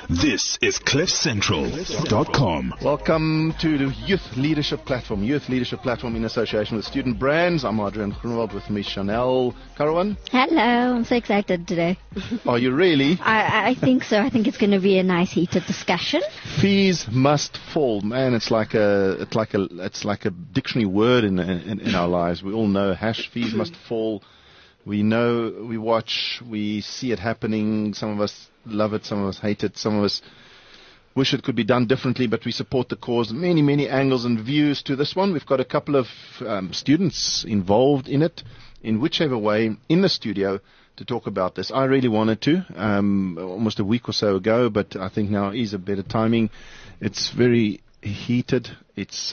This is CliffCentral.com. Welcome to the Youth Leadership Platform in association with Student Brands. I'm Adrian Groenewald with Miss Chanel Carawan. Hello, I'm so excited today. Are you really? I think so. I think it's going to be a nice heated discussion. Fees must fall, man. It's like a dictionary word in our lives. We all know fees must fall. We know, we watch, we see it happening. Some of us love it, some of us hate it, some of us wish it could be done differently, but we support the cause. Many angles and views to this one. We've got a couple of students involved in it, in whichever way, in the studio to talk about this. I really wanted to, almost a week or so ago, but I think now is a better timing. It's very heated. It's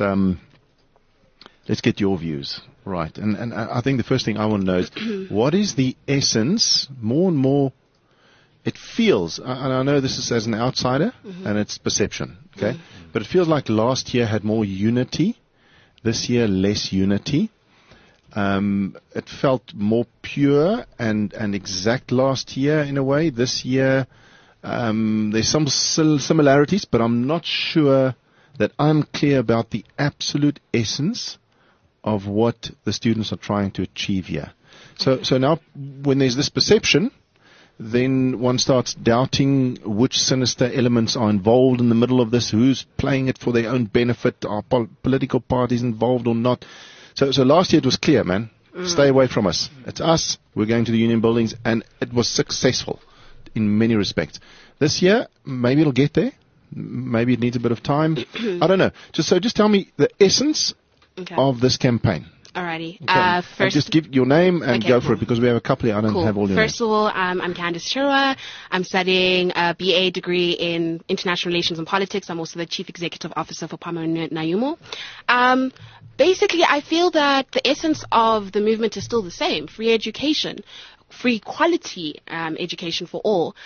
let's get your views. Right, and I think the first thing I want to know is what is the essence, more and more, it feels, and I know this is as an outsider, and it's perception, okay, but it feels like last year had more unity, this year less unity. It felt more pure and exact last year in a way. This year there's some similarities, but I'm not sure that I'm clear about the absolute essence of what the students are trying to achieve here. So now when there's this perception, then one starts doubting which sinister elements are involved in the middle of this, who's playing it for their own benefit, are political parties involved or not. So last year it was clear, man. Stay away from us. It's us. We're going to the union buildings, and it was successful in many respects. This year, maybe it'll get there. Maybe it needs a bit of time. I don't know. Just tell me the essence of this campaign. Alrighty. Okay. First, just give your name and go for it, because we have a couple here. I don't have all your First of all, I'm Candice Chirwa. I'm studying a BA degree in International Relations and Politics. I'm also the Chief Executive Officer for Pama Nayumo. Basically, I feel that the essence of the movement is still the same. Free education, free quality education for all.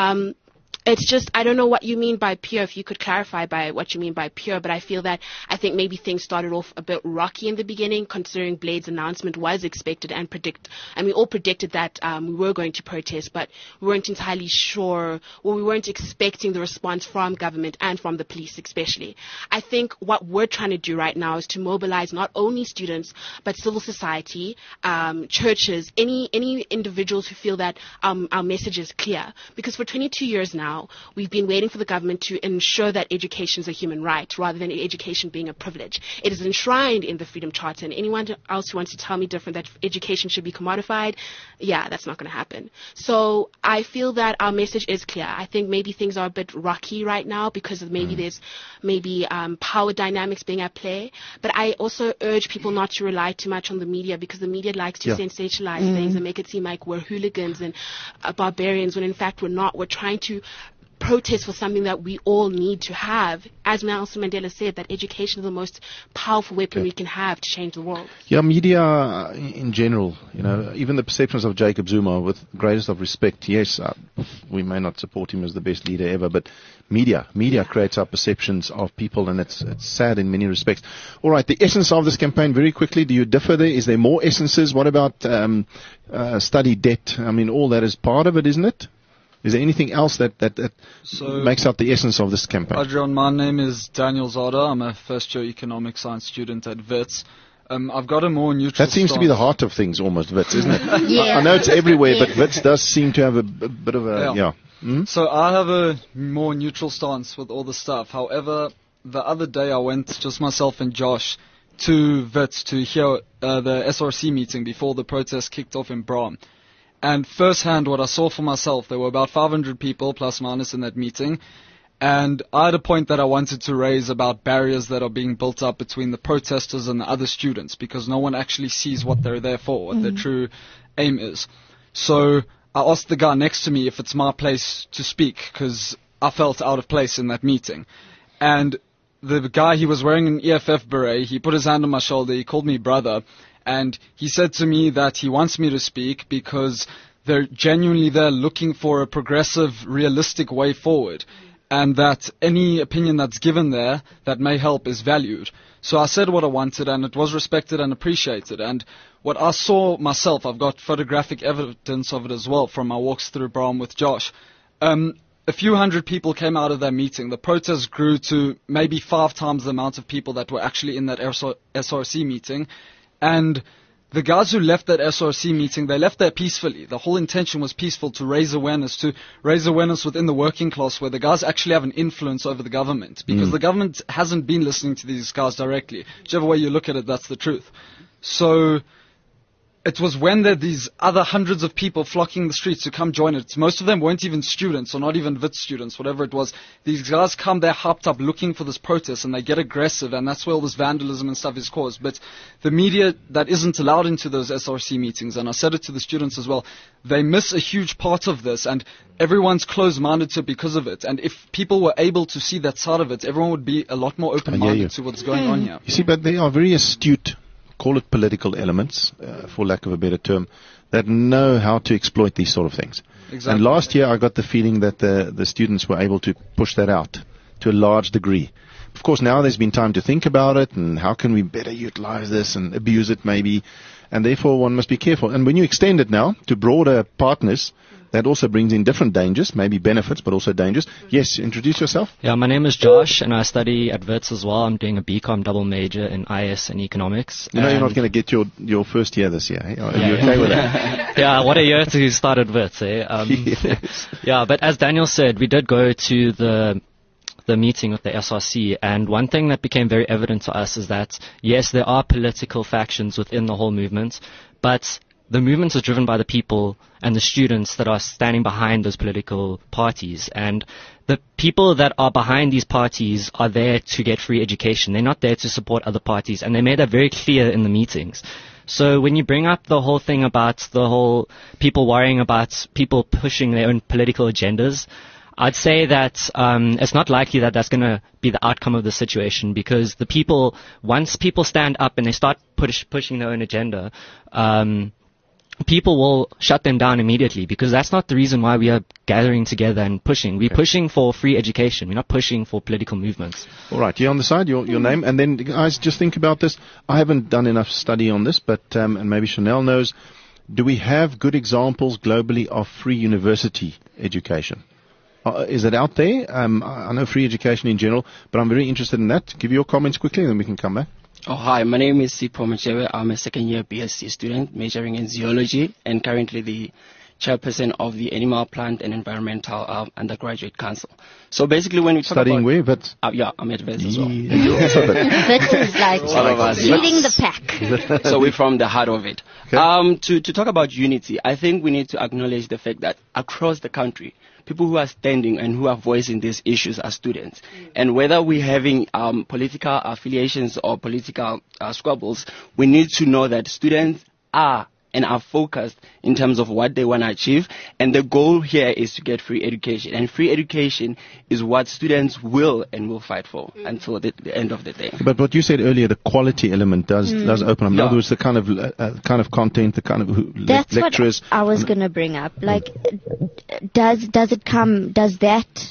It's just, I don't know what you mean by pure, if you could clarify by what you mean by pure, but I think maybe things started off a bit rocky in the beginning, considering Blade's announcement was expected and we all predicted that we were going to protest, but we weren't entirely sure, or we weren't expecting the response from government and from the police especially. I think what we're trying to do right now is to mobilize not only students, but civil society, churches, any individuals who feel that our message is clear. Because for 22 years now, we've been waiting for the government to ensure that education is a human right rather than education being a privilege. It is enshrined in the Freedom Charter, and anyone else who wants to tell me different, that education should be commodified, that's not going to happen. So I feel that our message is clear. I think maybe things are a bit rocky right now because of there's power dynamics being at play. But I also urge people not to rely too much on the media, because the media likes to sensationalize things and make it seem like we're hooligans and barbarians, when in fact we're not. We're trying to protest for something that we all need to have. As Nelson Mandela said, that education is the most powerful weapon we can have to change the world. Yeah, media in general, even the perceptions of Jacob Zuma, with greatest of respect, yes, we may not support him as the best leader ever, but media creates our perceptions of people, and it's sad in many respects. All right, the essence of this campaign, very quickly, do you differ there? Is there more essences? What about study debt? I mean, all that is part of it, isn't it? Is there anything else that makes up the essence of this campaign? Adrian, my name is Daniel Zada. I'm a first-year economic science student at WITS. I've got a more neutral That seems to be the heart of things, almost, WITS, isn't it? Yeah. I know it's everywhere, but WITS does seem to have a bit of a... So I have a more neutral stance with all the stuff. However, the other day I went, just myself and Josh, to WITS to hear the SRC meeting before the protest kicked off in Braam. And firsthand, what I saw for myself, there were about 500 people, plus minus, in that meeting. And I had a point that I wanted to raise about barriers that are being built up between the protesters and the other students, because no one actually sees what they're there for, what their true aim is. So I asked the guy next to me if it's my place to speak, because I felt out of place in that meeting. And the guy, he was wearing an EFF beret, he put his hand on my shoulder, he called me brother. And he said to me that he wants me to speak because they're genuinely there looking for a progressive, realistic way forward. And that any opinion that's given there that may help is valued. So I said what I wanted, and it was respected and appreciated. And what I saw myself, I've got photographic evidence of it as well from my walks through Braam with Josh. a few hundred people came out of that meeting. The protest grew to maybe 5 times the amount of people that were actually in that SRC meeting. And the guys who left that SRC meeting, they left there peacefully. The whole intention was peaceful, to raise awareness within the working class, where the guys actually have an influence over the government. Because the government hasn't been listening to these guys directly. Whichever way you look at it, that's the truth. So it was when there these other hundreds of people flocking the streets to come join it. Most of them weren't even students, or not even Wits students, whatever it was. These guys come there hyped up looking for this protest, and they get aggressive, and that's where all this vandalism and stuff is caused. But the media that isn't allowed into those SRC meetings, and I said it to the students as well, they miss a huge part of this, and everyone's closed-minded to it because of it. And if people were able to see that side of it, everyone would be a lot more open-minded to what's going on here. You see, but they are very astute, call it political elements, for lack of a better term, that know how to exploit these sort of things. Exactly. And last year I got the feeling that the students were able to push that out to a large degree. Of course, now there's been time to think about it, and how can we better utilize this and abuse it maybe, and therefore one must be careful. And when you extend it now to broader partners, that also brings in different dangers, maybe benefits, but also dangers. Yes, introduce yourself. Yeah, my name is Josh, and I study at Wits as well. I'm doing a BCom double major in IS and economics. You know you're not going to get your first year this year, eh? Are you okay with that? Yeah, what a year to start at Wits, eh? Yes. Yeah, but as Daniel said, we did go to the meeting with the SRC, and one thing that became very evident to us is that, yes, there are political factions within the whole movement, but the movement is driven by the people and the students that are standing behind those political parties. And the people that are behind these parties are there to get free education. They're not there to support other parties. And they made that very clear in the meetings. So when you bring up the whole thing about the whole people worrying about people pushing their own political agendas, I'd say that it's not likely that that's going to be the outcome of the situation, because the people, once people stand up and they start pushing their own agenda, people will shut them down immediately, because that's not the reason why we are gathering together and pushing. We're pushing for free education. We're not pushing for political movements. All right, you on the side, your name, and then guys, just think about this. I haven't done enough study on this, but and maybe Chanel knows. Do we have good examples globally of free university education? Is it out there? I know free education in general, but I'm very interested in that. Give your comments quickly, and then we can come back. Oh, hi, my name is Sipho Machewe. I'm a second-year BSc student majoring in zoology, and currently the chairperson of the Animal, Plant and Environmental Undergraduate Council. So basically when we talk Studying about... where? Wits? Yeah, I'm at Wits as well. You're also Wits. Wits is like leading the pack. So we're from the heart of it. Okay. To talk about unity, I think we need to acknowledge the fact that across the country, people who are standing and who are voicing these issues are students. And whether we're having political affiliations or political squabbles, we need to know that students are and are focused in terms of what they want to achieve. And the goal here is to get free education. And free education is what students will and will fight for until the end of the day. But what you said earlier, the quality element does open up. In other words, the kind of content, the kind of That's lecturers. what I was going to bring up. Like, does that,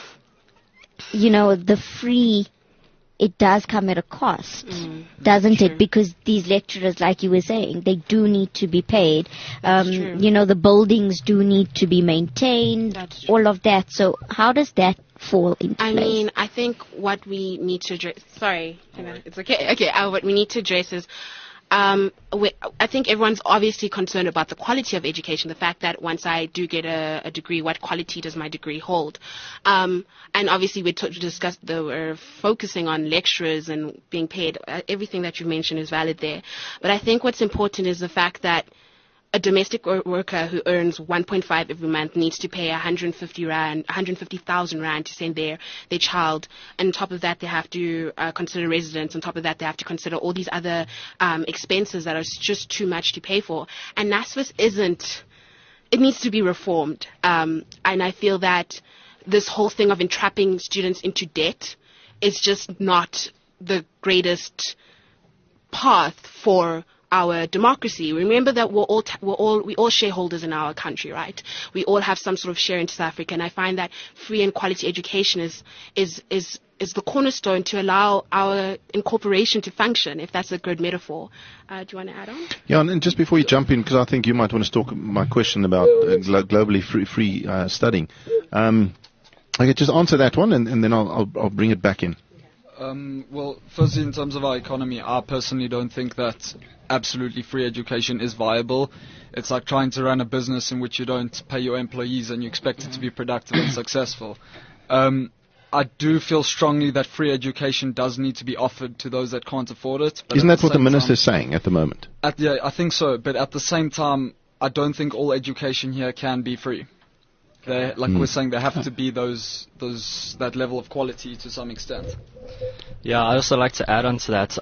the free, it does come at a cost, doesn't it? Because these lecturers, like you were saying, they do need to be paid. The buildings do need to be maintained, all of that. So how does that fall into place? I mean, I think what we need to address... Sorry, it's okay. Okay, what we need to address is... I think everyone's obviously concerned about the quality of education, the fact that once I do get a degree, what quality does my degree hold? And obviously we're focusing on lecturers and being paid. Everything that you mentioned is valid there. But I think what's important is the fact that a domestic worker who earns 1.5 every month needs to pay 150,000 rand to send their child. And on top of that, they have to consider residence. On top of that, they have to consider all these other expenses that are just too much to pay for. And NSFAS it needs to be reformed. And I feel that this whole thing of entrapping students into debt is just not the greatest path for our democracy. Remember that we're all shareholders in our country, right? We all have some sort of share in South Africa, and I find that free and quality education is the cornerstone to allow our incorporation to function, if that's a good metaphor. Do you want to add on? Yeah, and just before you jump in, because I think you might want to talk my question about globally free studying. Okay, just answer that one, and then I'll bring it back in. Well, firstly, in terms of our economy, I personally don't think that absolutely free education is viable. It's like trying to run a business in which you don't pay your employees and you expect it to be productive and successful. I do feel strongly that free education does need to be offered to those that can't afford it. Isn't that what the minister is saying at the moment? Yeah, I think so. But at the same time, I don't think all education here can be free. We're saying, there have to be that level of quality to some extent. Yeah, I also like to add on to that.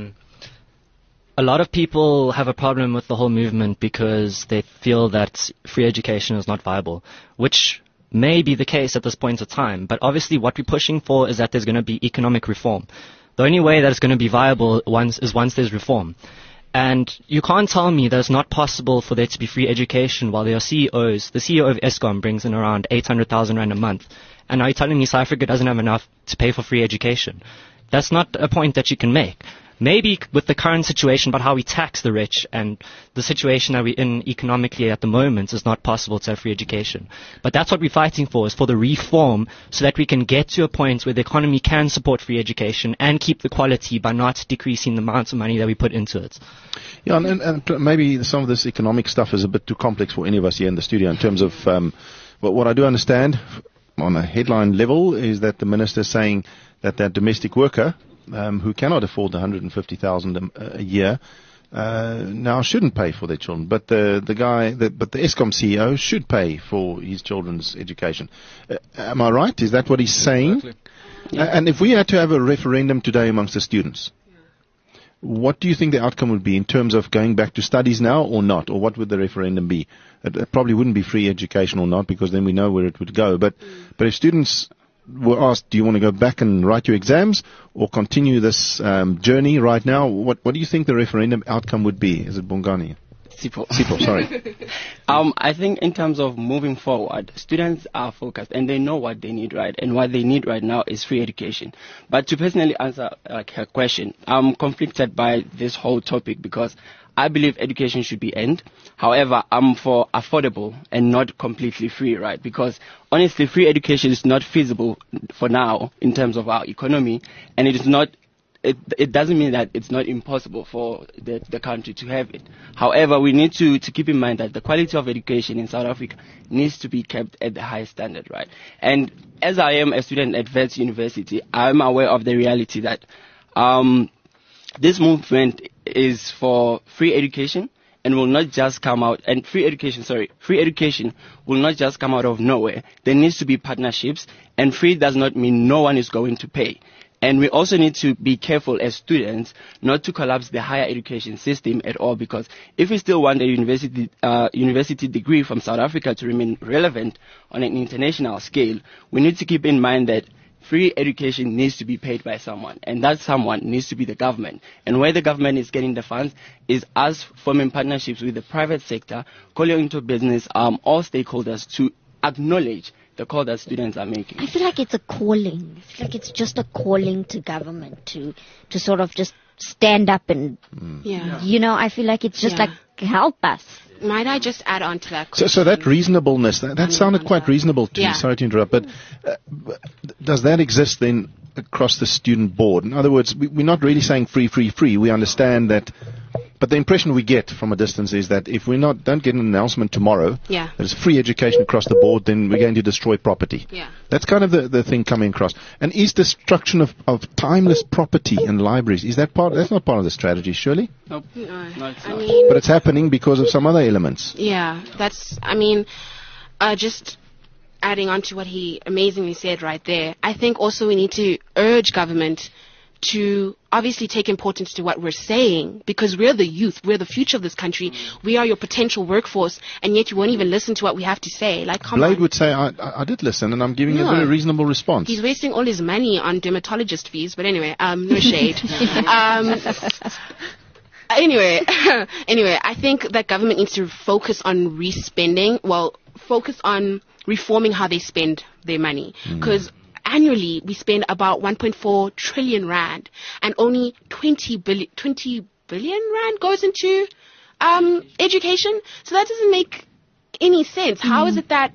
A lot of people have a problem with the whole movement because they feel that free education is not viable, which may be the case at this point of time. But obviously what we're pushing for is that there's going to be economic reform. The only way that it's going to be viable once there's reform. And you can't tell me that it's not possible for there to be free education while there are CEOs. The CEO of Eskom brings in around 800,000 rand a month. And now you're telling me South Africa doesn't have enough to pay for free education. That's not a point that you can make. Maybe with the current situation about how we tax the rich and the situation that we're in economically at the moment, it's not possible to have free education. But that's what we're fighting for, is for the reform so that we can get to a point where the economy can support free education and keep the quality by not decreasing the amount of money that we put into it. Yeah, and maybe some of this economic stuff is a bit too complex for any of us here in the studio in terms of, but what I do understand on a headline level is that the minister is saying that domestic worker who cannot afford the 150,000 a year now shouldn't pay for their children, but the Eskom CEO should pay for his children's education. Am I right? Is that what he's saying? Exactly. Yeah. And if we had to have a referendum today amongst the students, what do you think the outcome would be in terms of going back to studies now or not? Or what would the referendum be? It probably wouldn't be free education or not, because then we know where it would go. But if students were asked, do you want to go back and write your exams or continue this journey right now, what do you think the referendum outcome would be? Is it Bongani? Sipho, sorry. I think in terms of moving forward, students are focused and they know what they need, right? And what they need right now is free education. But to personally answer her question, I'm conflicted by this whole topic because I believe education should be earned. However, I'm for affordable and not completely free, right? Because honestly, free education is not feasible for now in terms of our economy, and it is not. It doesn't mean that it's not impossible for the country to have it. However, we need to keep in mind that the quality of education in South Africa needs to be kept at the highest standard, right? And as I am a student at Wits University, I'm aware of the reality that this movement is for free education and will not just come out, and free education will not just come out of nowhere. There needs to be partnerships, and free does not mean no one is going to pay. And we also need to be careful as students not to collapse the higher education system at all, because if we still want a university degree from South Africa to remain relevant on an international scale, we need to keep in mind that free education needs to be paid by someone, and that someone needs to be the government. And where the government is getting the funds is us forming partnerships with the private sector, calling into business all stakeholders to acknowledge the call that students are making. I feel like it's a calling. I feel like it's just a calling to government to sort of just stand up and, I feel like it's just like, help us. Might I just add on to that question? So that reasonableness, that sounded quite reasonable to me. Sorry to interrupt, but does that exist then across the student board? In other words, we're not really saying free. We understand that, but the impression we get from a distance is that if we don't get an announcement tomorrow that it's free education across the board, then we're going to destroy property. Yeah. That's kind of the thing coming across. And is destruction of timeless property and libraries, that's not part of the strategy, surely? Nope. No, it's I not. mean, But it's happening because of some other elements. Yeah, just adding on to what he amazingly said right there, I think also we need to urge government to obviously take importance to what we're saying, because we're the youth, we're the future of this country, we are your potential workforce, and yet you won't even listen to what we have to say. Like, come Blade on. would say, I did listen, and I'm giving a very reasonable response. He's wasting all his money on dermatologist fees, but anyway, no shade. Anyway, I think that government needs to focus on focus on reforming how they spend their money, because annually we spend about 1.4 trillion rand, and only 20 billion rand goes into education. So that doesn't make any sense. How is it that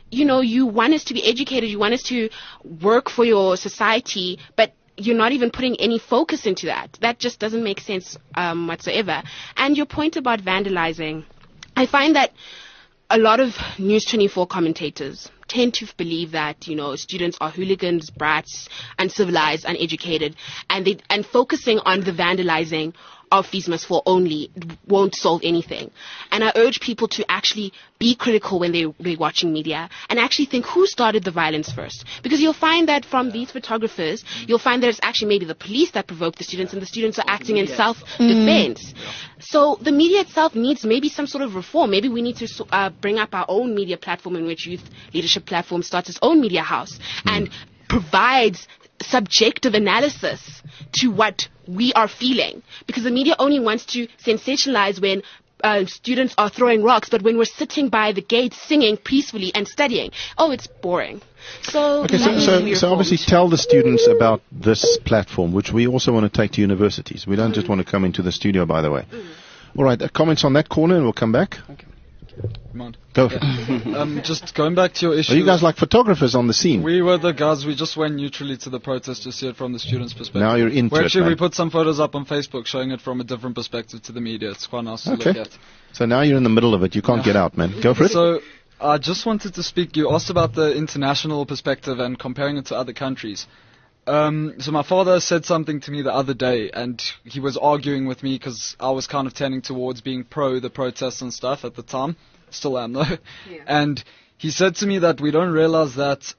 you want us to be educated, you want us to work for your society, but you're not even putting any focus into that. That just doesn't make sense whatsoever. And your point about vandalizing, I find that a lot of News 24 commentators tend to believe that, students are hooligans, brats, uncivilized, uneducated, and focusing on the vandalizing of Fees Must Fall only won't solve anything. And I urge people to actually be critical when they're watching media and actually think who started the violence first. Because you'll find that from these photographers, you'll find that it's actually maybe the police that provoked the students and the students are acting in self-defense. So the media itself needs maybe some sort of reform. Maybe we need to bring up our own media platform in which Youth Leadership Platform starts its own media house and provides subjective analysis to what we are feeling, because the media only wants to sensationalize when students are throwing rocks, but when we're sitting by the gate singing peacefully and studying, it's boring. So obviously tell the students about this platform, which we also want to take to universities. We don't just want to come into the studio, by the way. All right, comments on that corner, and we'll come back. Okay. Come on. Go. Just going back to your issue. Are you guys like photographers on the scene? We were the guys. We just went neutrally to the protest to see it from the students' perspective. Now you're into it. We put some photos up on Facebook showing it from a different perspective to the media. It's quite nice to look at. So now you're in the middle of it. You can't get out, man. Go for it. So I just wanted to speak. You asked about the international perspective and comparing it to other countries. So my father said something to me the other day, and he was arguing with me because I was kind of tending towards being pro the protests and stuff at the time. Still am though. Yeah. And he said to me that we don't realize that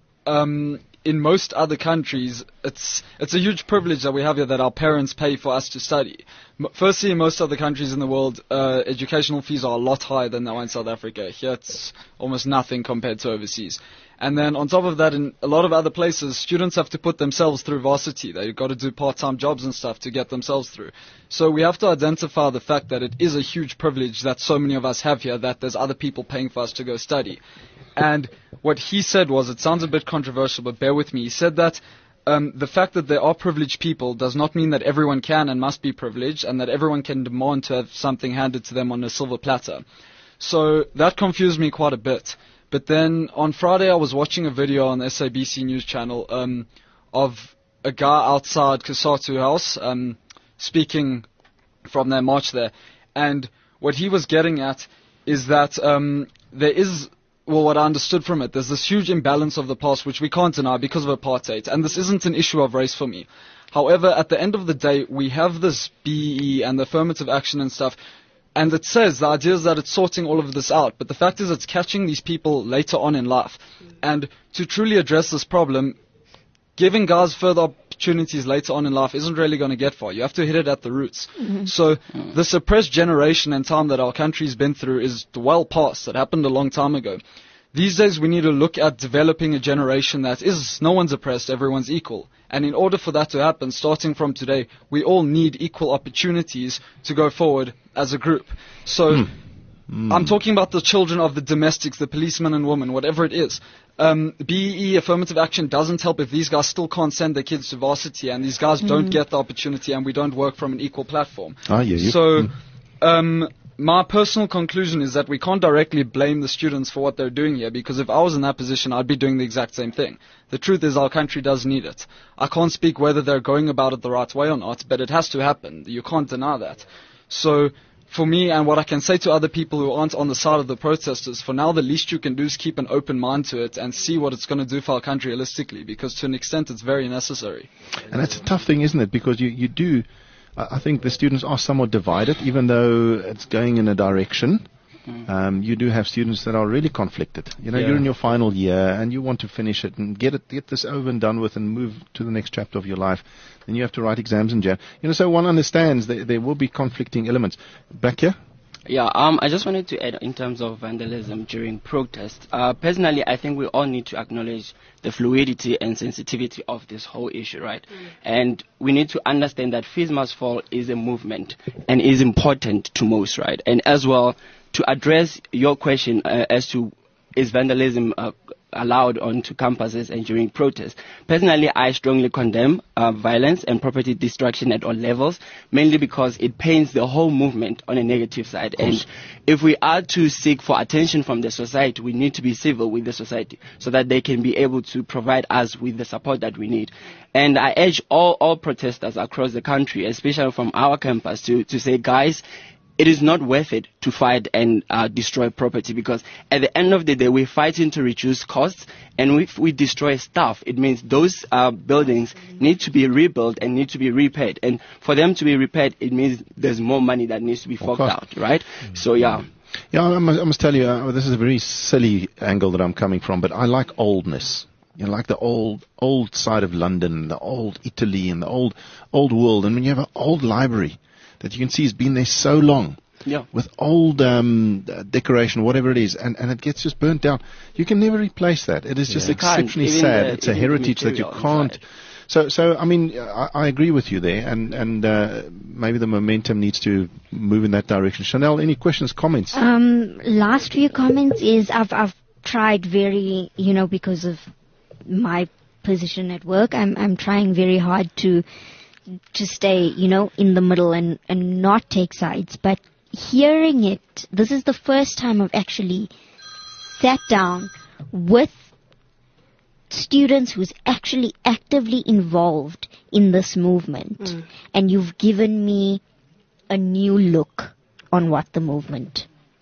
in most other countries it's a huge privilege that we have here that our parents pay for us to study. Firstly, in most other countries in the world, educational fees are a lot higher than they are in South Africa. Here it's almost nothing compared to overseas. And then on top of that, in a lot of other places, students have to put themselves through varsity. They've got to do part-time jobs and stuff to get themselves through. So we have to identify the fact that it is a huge privilege that so many of us have here, that there's other people paying for us to go study. And what he said was, it sounds a bit controversial, but bear with me. He said that the fact that there are privileged people does not mean that everyone can and must be privileged, and that everyone can demand to have something handed to them on a silver platter. So that confused me quite a bit. But then on Friday I was watching a video on the SABC News channel of a guy outside Cosatu House speaking from their march there. And what he was getting at is that there is, what I understood from it, there's this huge imbalance of the past which we can't deny because of apartheid. And this isn't an issue of race for me. However, at the end of the day, we have this BEE and the affirmative action and stuff. And it says, the idea is that it's sorting all of this out. But the fact is it's catching these people later on in life. And to truly address this problem, giving guys further opportunities later on in life isn't really going to get far. You have to hit it at the roots. So the suppressed generation and time that our country's been through is well past. It happened a long time ago. These days we need to look at developing a generation that is no one's oppressed, everyone's equal. And in order for that to happen, starting from today, we all need equal opportunities to go forward as a group. So I'm talking about the children of the domestics, the policemen and women, whatever it is. BEE, affirmative action, doesn't help if these guys still can't send their kids to varsity and these guys don't get the opportunity and we don't work from an equal platform. So my personal conclusion is that we can't directly blame the students for what they're doing here, because if I was in that position, I'd be doing the exact same thing. The truth is our country does need it. I can't speak whether they're going about it the right way or not, but it has to happen. You can't deny that. So for me, and what I can say to other people who aren't on the side of the protesters, for now the least you can do is keep an open mind to it and see what it's going to do for our country holistically, because to an extent it's very necessary. And that's a tough thing, isn't it? Because you do... I think the students are somewhat divided, even though it's going in a direction. You do have students that are really conflicted. You're in your final year and you want to finish it and get this over and done with and move to the next chapter of your life. Then you have to write exams in Jan. So one understands that there will be conflicting elements. Back here? Yeah, I just wanted to add in terms of vandalism during protests. Personally, I think we all need to acknowledge the fluidity and sensitivity of this whole issue, right? And we need to understand that Fees Must Fall is a movement and is important to most, right? And as well, to address your question as to is vandalism allowed onto campuses and during protests. Personally, I strongly condemn violence and property destruction at all levels, mainly because it paints the whole movement on a negative side. And if we are to seek for attention from the society, we need to be civil with the society so that they can be able to provide us with the support that we need. And I urge all protesters across the country, especially from our campus, to say, guys, it is not worth it to fight and destroy property, because at the end of the day, we're fighting to reduce costs, and if we destroy stuff, it means those buildings need to be rebuilt and need to be repaired. And for them to be repaired, it means there's more money that needs to be forked out, right? So, yeah. Yeah, I must tell you, this is a very silly angle that I'm coming from, but I like oldness. You know, like the old side of London, the old Italy, and the old world. And when you have an old library that you can see has been there so long, with old decoration, whatever it is, and it gets just burnt down, you can never replace that. It is just exceptionally sad. It's a heritage that you can't. So I mean, I agree with you there, and maybe the momentum needs to move in that direction. Chanel, any questions, comments? Last few comments is I've tried very, because of my position at work, I'm trying very hard to stay, in the middle and not take sides. But hearing it, this is the first time I've actually sat down with students who's actually actively involved in this movement. And you've given me a new look on what the movement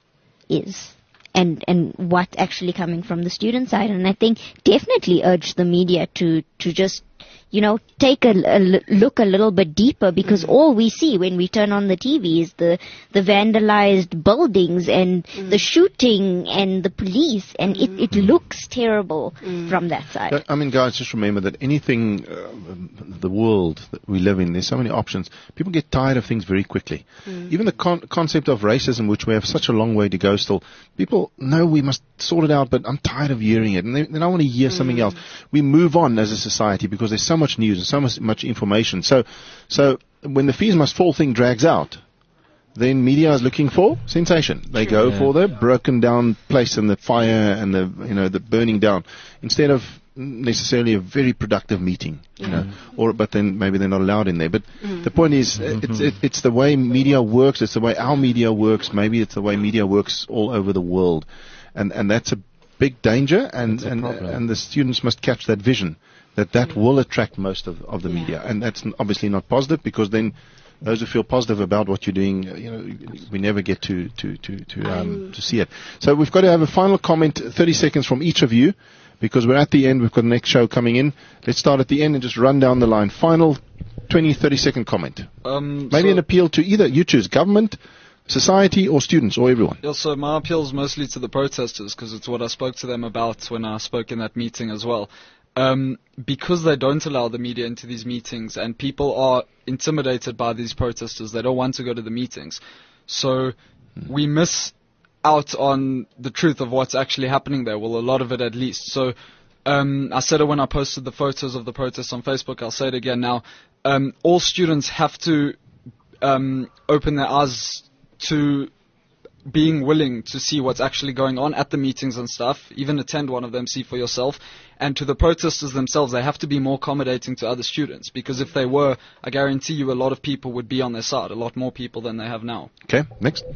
is. And what's actually coming from the student side. And I think definitely urge the media to just, take a look a little bit deeper, because all we see when we turn on the TV is the vandalized buildings and the shooting and the police, and it looks terrible from that side. I mean, guys, just remember that anything, the world that we live in, there's so many options. People get tired of things very quickly. Even the concept of racism, which we have such a long way to go still, people know we must sort it out, but I'm tired of hearing it, and then I want to hear something else. We move on as a society because there's so much news and so much information. So when the fees must fall thing drags out, then media is looking for sensation. They go for the broken down place and the fire and the burning down, instead of necessarily a very productive meeting, but then maybe they're not allowed in there. But the point is, it's the way media works. It's the way our media works. Maybe it's the way media works all over the world, and that's a big danger. And the students must catch that vision that will attract most of the media, and that's obviously not positive, because then those who feel positive about what you're doing, we never get to see it. So we've got to have a final comment, 30 seconds from each of you, because we're at the end. We've got the next show coming in. Let's start at the end and just run down the line. Final 20, 30-second comment. Maybe an appeal to either, you choose, government, society, or students, or everyone. Yeah, so my appeal is mostly to the protesters, because it's what I spoke to them about when I spoke in that meeting as well. Because they don't allow the media into these meetings, and people are intimidated by these protesters, they don't want to go to the meetings. So we miss out on the truth of what's actually happening there. Well, a lot of it at least. So I said it when I posted the photos of the protests on Facebook. I'll say it again now. All students have to open their eyes to being willing to see what's actually going on at the meetings and stuff, even attend one of them, see for yourself. And to the protesters themselves, they have to be more accommodating to other students, because if they were, I guarantee you a lot of people would be on their side, a lot more people than they have now. Okay, next.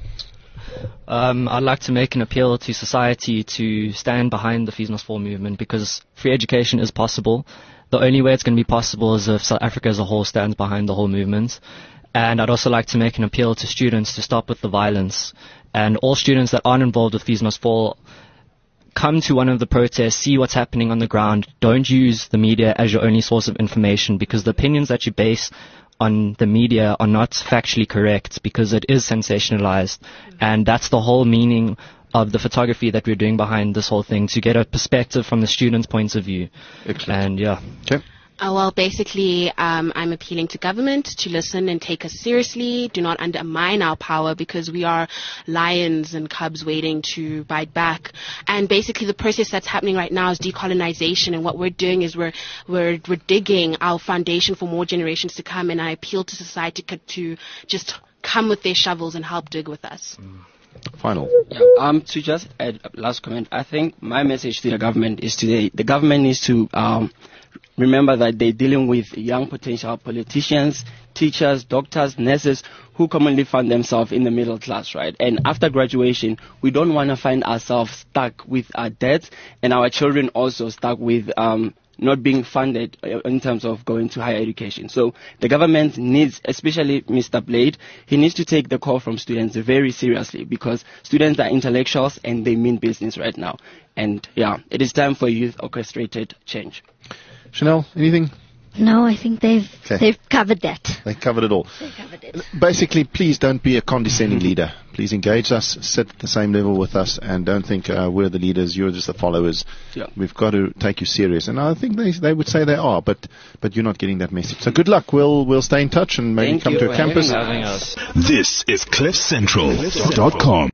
I'd like to make an appeal to society to stand behind the Fees Must Fall movement, because free education is possible. The only way it's going to be possible is if South Africa as a whole stands behind the whole movement. And I'd also like to make an appeal to students to stop with the violence. And all students that aren't involved with Fees Must Fall, come to one of the protests, see what's happening on the ground. Don't use the media as your only source of information, because the opinions that you base on the media are not factually correct, because it is sensationalized. And that's the whole meaning of the photography that we're doing behind this whole thing, to get a perspective from the students' points of view. Excellent. And yeah. Okay. Well, basically, I'm appealing to government to listen and take us seriously. Do not undermine our power, because we are lions and cubs waiting to bite back. And basically, the process that's happening right now is decolonization. And what we're doing is we're digging our foundation for more generations to come. And I appeal to society to just come with their shovels and help dig with us. Final. Yeah. To just add a last comment, I think my message to the government is today, the government needs to remember that they're dealing with young potential politicians, teachers, doctors, nurses who commonly find themselves in the middle class, right? And after graduation, we don't want to find ourselves stuck with our debts and our children also stuck with not being funded in terms of going to higher education. So the government needs, especially Mr. Blade, he needs to take the call from students very seriously, because students are intellectuals and they mean business right now. And yeah, it is time for youth orchestrated change. Chanel, anything? No, I think they've covered that. They covered it all. They covered it. Basically, please don't be a condescending leader. Please engage us, sit at the same level with us, and don't think we're the leaders, you're just the followers. Yeah. We've got to take you serious. And I think they would say they are, but you're not getting that message. So good luck. We'll stay in touch and maybe Thank come you to a for campus. Having us. This is CliffCentral.com.